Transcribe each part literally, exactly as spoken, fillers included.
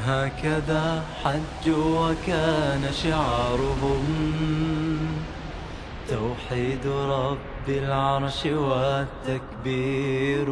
هكذا حجوا وكان شعارهم توحيد رب العرش والتكبير.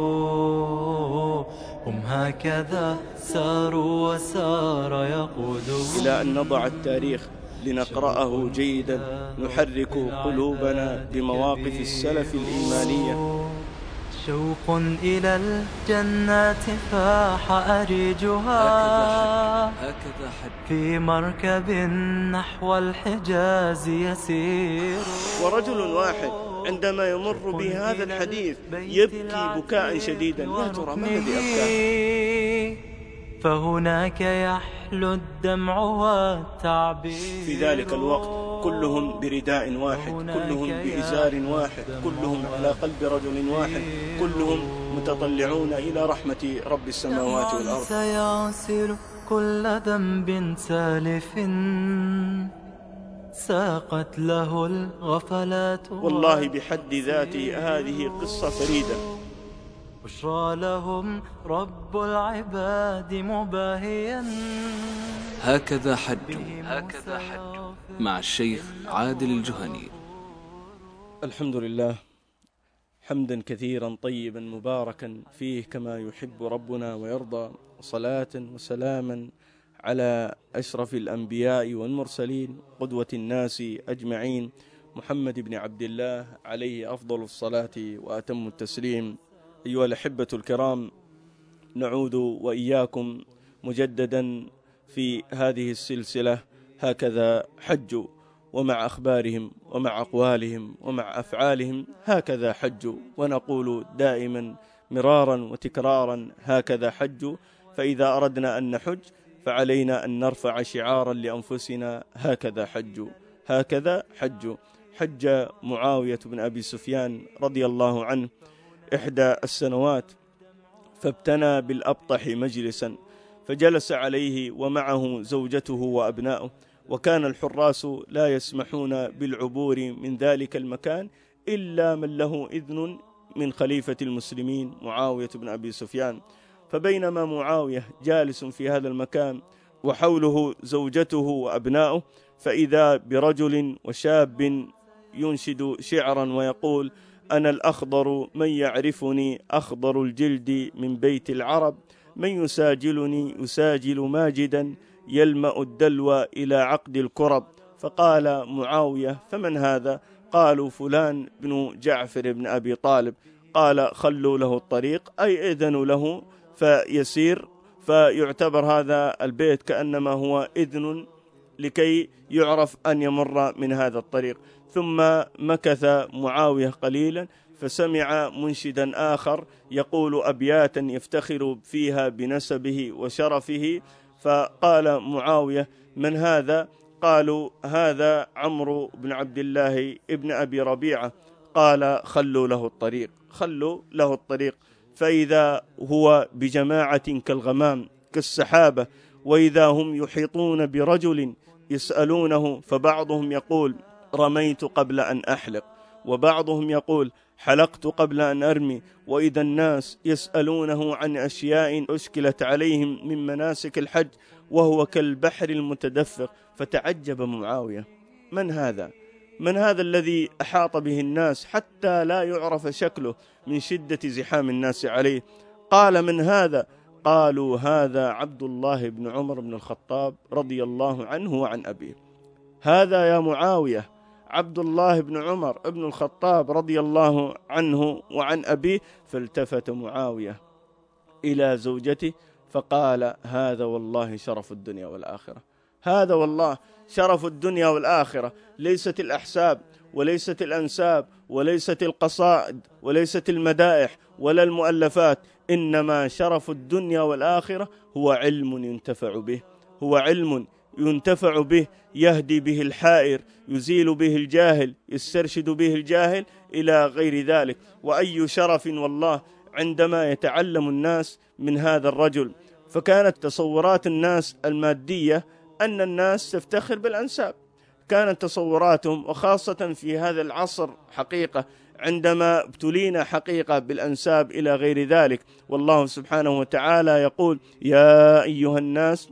هم هكذا ساروا وسار يقودهم إلى أن نضع التاريخ لنقرأه جيدا، نحرك قلوبنا بمواقف السلف الإيمانية. شوق إلى الجنات فاح أريجها هكذا حج في مركب نحو الحجاز يسير. ورجل واحد عندما يمر بهذا الحديث يبكي بكاء شديدا. يا ترى ما الذي أبكاه؟ فهناك يحلو الدمع والتعبير. في ذلك الوقت كلهم برداء واحد، كلهم بإزار واحد، كلهم على قلب رجل واحد، كلهم متطلعون إلى رحمة رب السماوات والأرض. سيغسل كل ذنب سالف ساقت له الغفلات. والله بحد ذاته هذه قصة فريدة. بشرى لهم رب العباد مباهيا. هكذا حج هكذا حج مع الشيخ عادل الجهني. الحمد لله حمدا كثيرا طيبا مباركا فيه كما يحب ربنا ويرضى، صلاة وسلاما على أشرف الأنبياء والمرسلين قدوة الناس أجمعين، محمد بن عبد الله عليه أفضل الصلاة وأتم التسليم. أيها الأحبة الكرام، نعود وإياكم مجددا في هذه السلسلة هكذا حجوا، ومع أخبارهم ومع أقوالهم ومع أفعالهم هكذا حجوا. ونقول دائما مرارا وتكرارا هكذا حجوا. فإذا أردنا أن نحج فعلينا أن نرفع شعارا لأنفسنا هكذا حجوا هكذا حجوا. حج معاوية بن أبي سفيان رضي الله عنه إحدى السنوات، فابتنى بالأبطح مجلسا، فجلس عليه ومعه زوجته وأبناؤه، وكان الحراس لا يسمحون بالعبور من ذلك المكان إلا من له إذن من خليفة المسلمين معاوية بن أبي سفيان. فبينما معاوية جالس في هذا المكان وحوله زوجته وأبناؤه، فإذا برجل وشاب ينشد شعرا ويقول: أنا الأخضر من يعرفني أخضر الجلد من بيت العرب، من يساجلني يساجل ماجدا يلمأ الدلو إلى عقد الكرب. فقال معاوية: فمن هذا؟ قالوا: فلان بن جعفر بن أبي طالب. قال: خلوا له الطريق، أي إذنوا له فيسير، فيعتبر هذا البيت كأنما هو إذن لكي يعرف أن يمر من هذا الطريق. ثم مكث معاوية قليلا فسمع منشدا آخر يقول أبياتا يفتخر فيها بنسبه وشرفه، فقال معاوية: من هذا؟ قالوا: هذا عمرو بن عبد الله ابن أبي ربيعة. قال: خلوا له الطريق خلوا له الطريق. فإذا هو بجماعة كالغمام كالسحابة، وإذا هم يحيطون برجل يسألونه، فبعضهم يقول: رميت قبل أن أحلق، وبعضهم يقول: حلقت قبل أن أرمي. وإذا الناس يسألونه عن أشياء أشكلت عليهم من مناسك الحج وهو كالبحر المتدفق. فتعجب معاوية: من هذا؟ من هذا الذي أحاط به الناس حتى لا يعرف شكله من شدة زحام الناس عليه؟ قال: من هذا؟ قالوا: هذا عبد الله بن عمر بن الخطاب رضي الله عنه وعن أبيه. هذا يا معاوية عبد الله بن عمر بن الخطاب رضي الله عنه وعن أبيه. فالتفت معاوية إلى زوجته فقال: هذا والله شرف الدنيا والآخرة، هذا والله شرف الدنيا والآخرة. ليست الأحساب وليست الأنساب وليست القصائد وليست المدائح ولا المؤلفات، إنما شرف الدنيا والآخرة هو علم ينتفع به، هو علم ينتفع به، يهدي به الحائر، يزيل به الجاهل، يسترشد به الجاهل إلى غير ذلك. وأي شرف والله عندما يتعلم الناس من هذا الرجل. فكانت تصورات الناس المادية أن الناس تفتخر بالأنساب، كانت تصوراتهم، وخاصة في هذا العصر حقيقة عندما ابتلينا حقيقة بالأنساب إلى غير ذلك. والله سبحانه وتعالى يقول: يا أيها الناس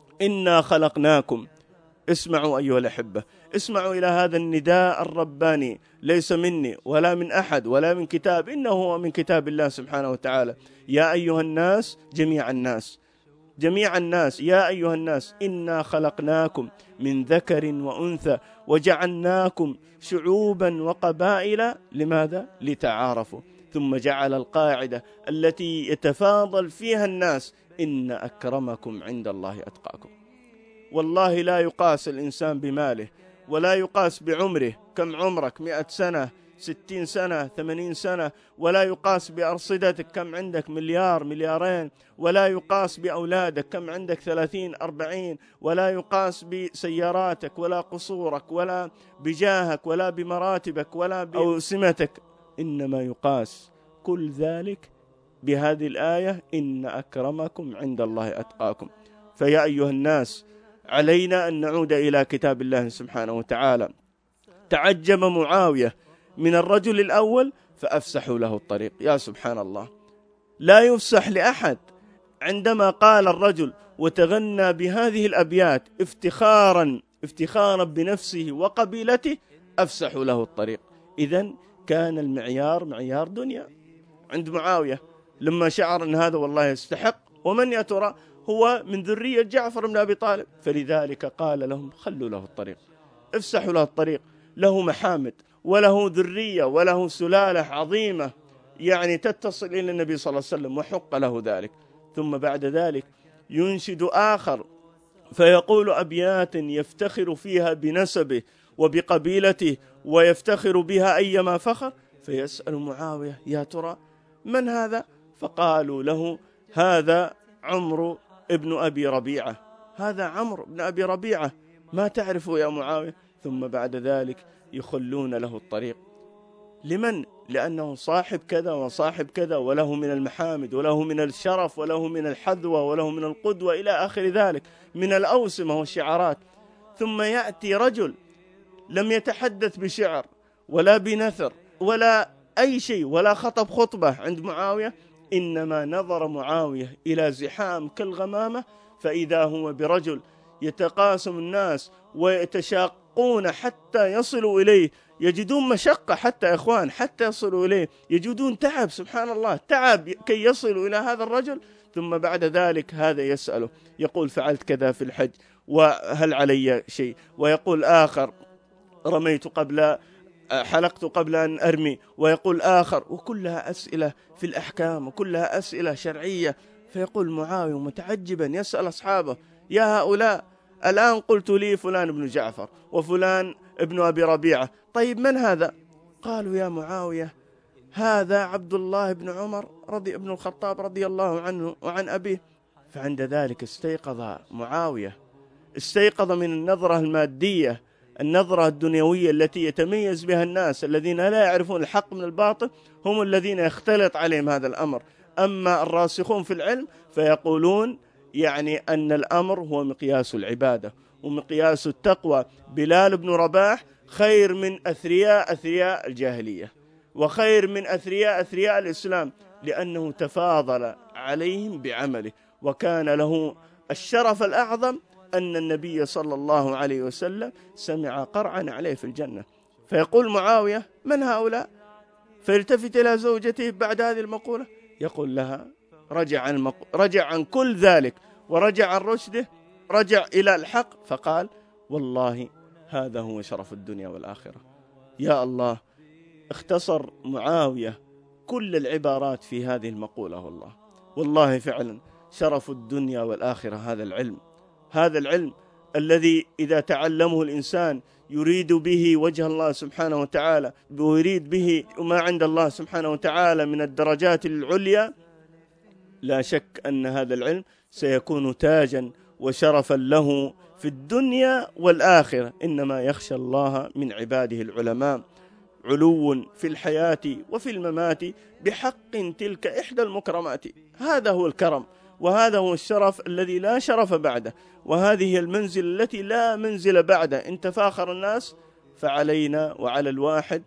إنا خلقناكم. اسمعوا أيها الأحبة، اسمعوا إلى هذا النداء الرباني، ليس مني ولا من أحد ولا من كتاب، إنه هو من كتاب الله سبحانه وتعالى. يا أيها الناس، جميع الناس، جميع الناس، يا أيها الناس إنا خلقناكم من ذكر وأنثى وجعلناكم شعوبا وقبائل. لماذا؟ لتعارفوا. ثم جعل القاعدة التي يتفاضل فيها الناس: إن أكرمكم عند الله أتقاكم. والله لا يقاس الإنسان بماله، ولا يقاس بعمره، كم عمرك، مئة سنة، ستين سنة، ثمانين سنة، ولا يقاس بأرصدتك، كم عندك، مليار، مليارين، ولا يقاس بأولادك، كم عندك، ثلاثين، أربعين، ولا يقاس بسياراتك ولا قصورك ولا بجاهك ولا بمراتبك ولا بأوسمتك، إنما يقاس كل ذلك بهذه الآية: إن أكرمكم عند الله أتقاكم. فيا أيها الناس، علينا أن نعود إلى كتاب الله سبحانه وتعالى. تعجب معاوية من الرجل الأول فأفسحوا له الطريق. يا سبحان الله، لا يفسح لأحد. عندما قال الرجل وتغنى بهذه الأبيات افتخارا افتخارا بنفسه وقبيلته، أفسحوا له الطريق. إذن كان المعيار معيار دنيا عند معاوية، لما شعر أن هذا والله يستحق، ومن يا ترى هو من ذرية جعفر بن أبي طالب، فلذلك قال لهم: خلوا له الطريق، افسحوا له الطريق، له محامد وله ذرية وله سلالة عظيمة يعني تتصل إلى النبي صلى الله عليه وسلم، وحق له ذلك. ثم بعد ذلك ينشد آخر فيقول أبيات يفتخر فيها بنسبه وبقبيلته ويفتخر بها أيما فخر، فيسأل معاوية: يا ترى من هذا؟ فقالوا له: هذا عمرو ابن أبي ربيعة، هذا عمرو بن أبي ربيعة، ما تعرفه يا معاوية؟ ثم بعد ذلك يخلون له الطريق. لمن؟ لأنه صاحب كذا وصاحب كذا، وله من المحامد وله من الشرف وله من الحذوة وله من القدوة إلى آخر ذلك من الأوسمة والشعارات. ثم يأتي رجل لم يتحدث بشعر ولا بنثر ولا أي شيء ولا خطب خطبة عند معاوية، إنما نظر معاوية إلى زحام كالغمامة فإذا هو برجل يتقاسم الناس ويتشاقون حتى يصلوا إليه، يجدون مشقة حتى يا إخوان حتى يصلوا إليه، يجدون تعب، سبحان الله، تعب كي يصلوا إلى هذا الرجل. ثم بعد ذلك هذا يسأله يقول: فعلت كذا في الحج، وهل علي شيء؟ ويقول آخر: رميت قبل حلقت قبل أن أرمي، ويقول آخر، وكلها أسئلة في الأحكام وكلها أسئلة شرعية. فيقول معاوية متعجبا يسأل أصحابه: يا هؤلاء، الآن قلت لي فلان ابن جعفر وفلان ابن أبي ربيعة، طيب من هذا؟ قالوا: يا معاوية، هذا عبد الله بن عمر رضي ابن الخطاب رضي الله عنه وعن أبيه. فعند ذلك استيقظ معاوية، استيقظ من النظرة المادية، النظرة الدنيوية التي يتميز بها الناس الذين لا يعرفون الحق من الباطل، هم الذين يختلط عليهم هذا الأمر. أما الراسخون في العلم فيقولون يعني أن الأمر هو مقياس العبادة ومقياس التقوى. بلال بن رباح خير من أثرياء أثرياء الجاهلية وخير من أثرياء أثرياء الإسلام، لأنه تفاضل عليهم بعمله، وكان له الشرف الأعظم أن النبي صلى الله عليه وسلم سمع قرعا عليه في الجنة. فيقول معاوية: من هؤلاء؟ فيلتفت إلى زوجته بعد هذه المقولة يقول لها: رجع عن, مق... رجع عن كل ذلك ورجع عن رشده، رجع إلى الحق، فقال: والله هذا هو شرف الدنيا والآخرة. يا الله، اختصر معاوية كل العبارات في هذه المقولة. والله والله فعلا شرف الدنيا والآخرة هذا العلم، هذا العلم الذي إذا تعلمه الإنسان يريد به وجه الله سبحانه وتعالى ويريد به ما عند الله سبحانه وتعالى من الدرجات العليا، لا شك أن هذا العلم سيكون تاجا وشرفا له في الدنيا والآخرة. إنما يخشى الله من عباده العلماء، علو في الحياة وفي الممات بحق تلك إحدى المكرمات. هذا هو الكرم، وهذا هو الشرف الذي لا شرف بعده، وهذه هي المنزل التي لا منزل بعده. إن تفاخر الناس فعلينا وعلى الواحد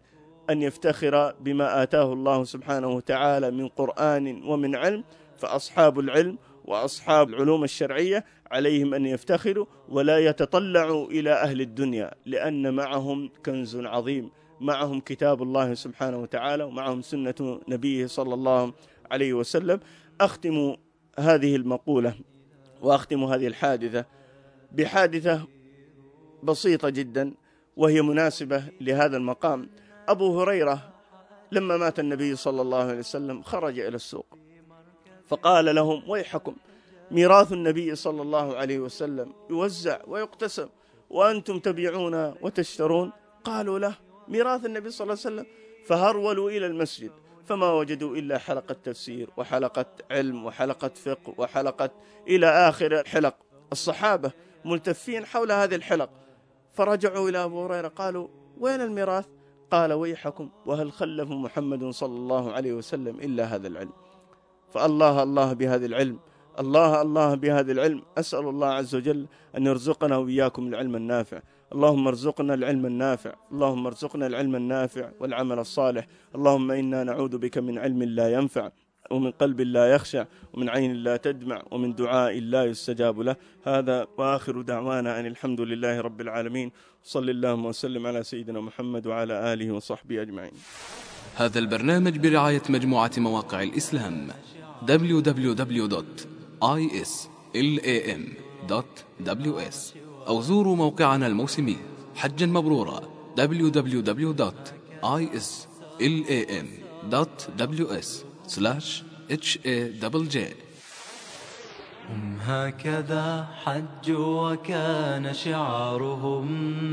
أن يفتخر بما آتاه الله سبحانه وتعالى من قرآن ومن علم، فأصحاب العلم وأصحاب العلوم الشرعية عليهم أن يفتخروا ولا يتطلعوا إلى أهل الدنيا، لأن معهم كنز عظيم، معهم كتاب الله سبحانه وتعالى ومعهم سنة نبيه صلى الله عليه وسلم. أختم هذه المقولة وأختم هذه الحادثة بحادثة بسيطة جدا وهي مناسبة لهذا المقام. أبو هريرة لما مات النبي صلى الله عليه وسلم خرج إلى السوق فقال لهم: ويحكم، ميراث النبي صلى الله عليه وسلم يوزع ويقتسم وأنتم تبيعون وتشترون. قالوا له: ميراث النبي صلى الله عليه وسلم. فهرولوا إلى المسجد فما وجدوا إلا حلقة تفسير وحلقة علم وحلقة فقه وحلقة إلى آخر حلق. الصحابة ملتفين حول هذه الحلق، فرجعوا إلى أبو هريرة قالوا: وين الميراث؟ قال: ويحكم، وهل خلف محمد صلى الله عليه وسلم إلا هذا العلم؟ فالله الله بهذا العلم، الله الله بهذا العلم. أسأل الله عز وجل أن يرزقنا وإياكم العلم النافع. اللهم ارزقنا العلم النافع، اللهم ارزقنا العلم النافع والعمل الصالح. اللهم إنا نعوذ بك من علم لا ينفع، ومن قلب لا يخشع، ومن عين لا تدمع، ومن دعاء لا يستجاب له. هذا وآخر دعوانا أن الحمد لله رب العالمين، صلى اللهم وسلم على سيدنا محمد وعلى آله وصحبه أجمعين. هذا البرنامج برعاية مجموعة مواقع الإسلام دبليو دبليو دبليو دوت آي إس إل إيه إم دوت دبليو إس، أو زوروا موقعنا الموسمي حجا مبرورا دبليو دبليو دبليو دوت آي إس إل إيه إم دوت دبليو إس سلاش إتش إيه دبل جي. هم هكذا حجوا وكان شعارهم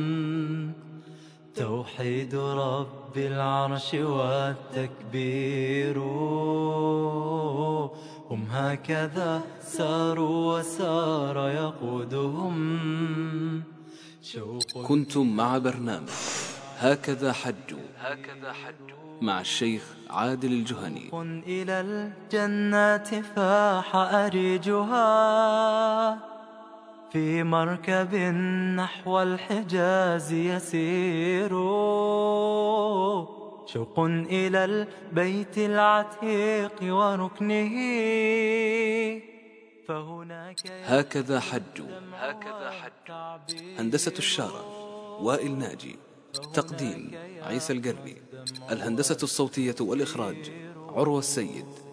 توحيد رب العرش والتكبير. هم هكذا ساروا وسار يقودهم شوق. كنتم مع برنامج هكذا حجوا هكذا حجوا مع الشيخ عادل الجهني. إلى الجنات فاح أريجها في مركب نحو الحجاز يسير. شوق إلى البيت العتيق وركنه فهناك هكذا حجوا هكذا حجوا. هندسة الشارع وائل ناجي، تقديم عيسى القربي، الهندسة الصوتية والإخراج عروة السيد.